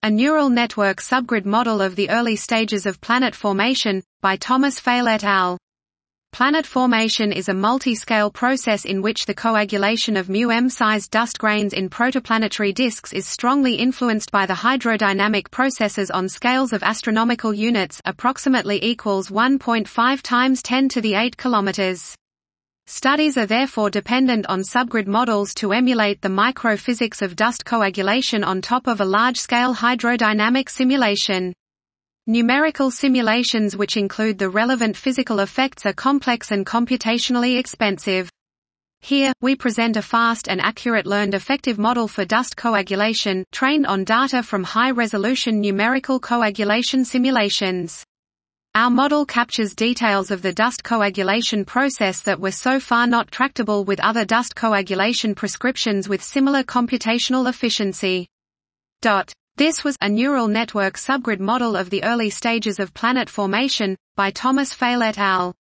A neural network subgrid model of the early stages of planet formation, by Thomas Fail et al. Planet formation is a multi-scale process in which the coagulation of mu-m-sized dust grains in protoplanetary disks is strongly influenced by the hydrodynamic processes on scales of astronomical units approximately equals 1.5 times 10 to the 8 kilometers. Studies are therefore dependent on subgrid models to emulate the microphysics of dust coagulation on top of a large-scale hydrodynamic simulation. Numerical simulations which include the relevant physical effects are complex and computationally expensive. Here, we present a fast and accurate learned effective model for dust coagulation, trained on data from high-resolution numerical coagulation simulations. Our model captures details of the dust coagulation process that were so far not tractable with other dust coagulation prescriptions with similar computational efficiency. This was a neural network subgrid model of the early stages of planet formation, by Thomas Fail et al.